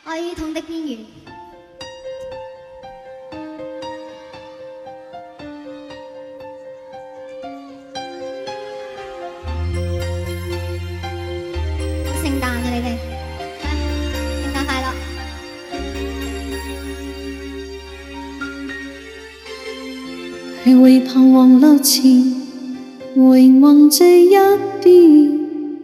哀痛的邊緣。聖誕啊，你哋，聖誕快樂！ 徘徊彷徨路前，回望這一點。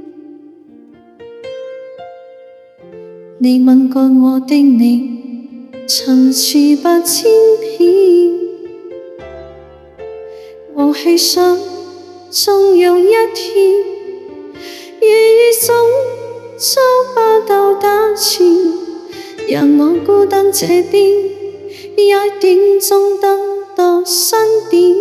你吻過我的你，層次百千遍。我希想，終有一天，夜雨中將巴豆打前，讓我孤單這邊，一點鐘燈到身邊。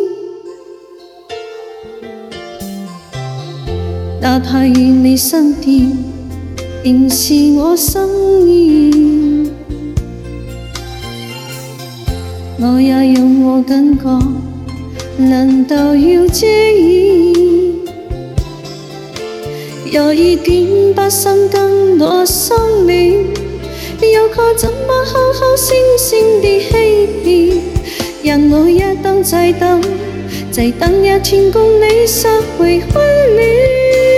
哪怕與你身邊，仍是我心意。我也有我感覺，難道要介意？有一點把心跟我相戀，又可怎麼好好聲聲地欺騙？讓我一等再等，再等一天共你拾回溫暖。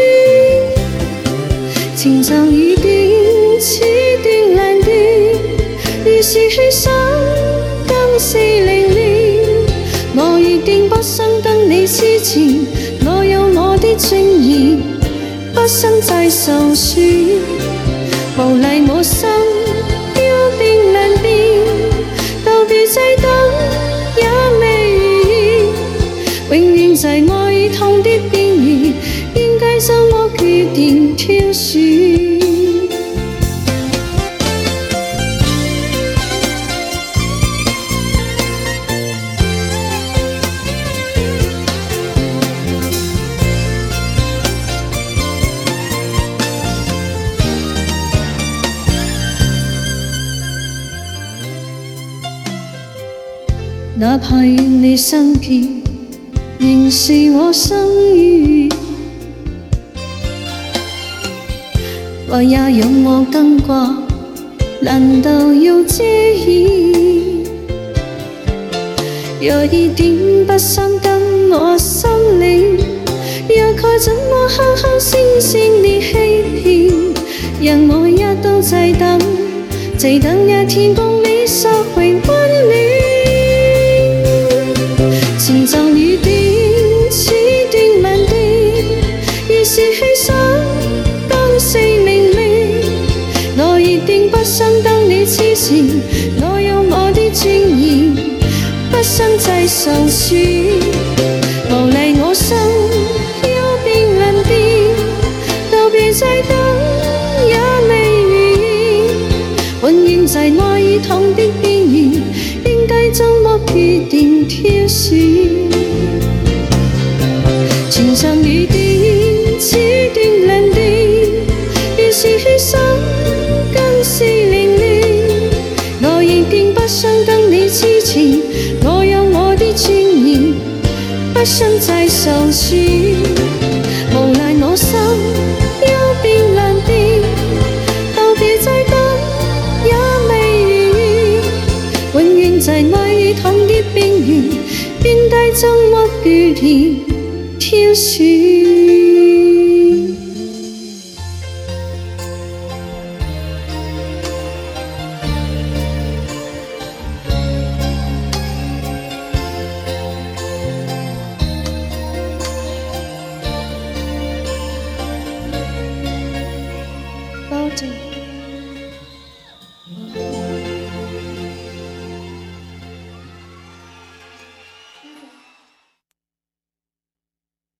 情長雨點，此段難斷，於是去想，更是凌亂。我一定不想等你之前，我有我的尊嚴，不想再受損。無賴我心要變難變，道別再等也未如願，永遠在愛與痛的邊緣，應該怎麼決定挑選？哪怕與你身邊，仍是我心意。我也有我感覺，難道要介意？有一點不想跟我心領，又該怎麼好好聲聲地欺騙？讓我一度再等，再等一天共你拾回溫暖。情像雨點，此段難斷，於是去想，當四凌亂。我一定不想等你之前，我有我的尊嚴，不想再受損。無賴我心要變難變，道別再等也未如願，永遠在愛與痛的邊緣，應該怎麼決定挑選？情像雨點，此段難斷，於是去想，更是凌亂。我一定不想等你之前，我有我的尊嚴，不想再受損。無賴我心要變難變，道別再等也未如願，永遠在愛與痛的邊緣，應該怎麼決定挑選？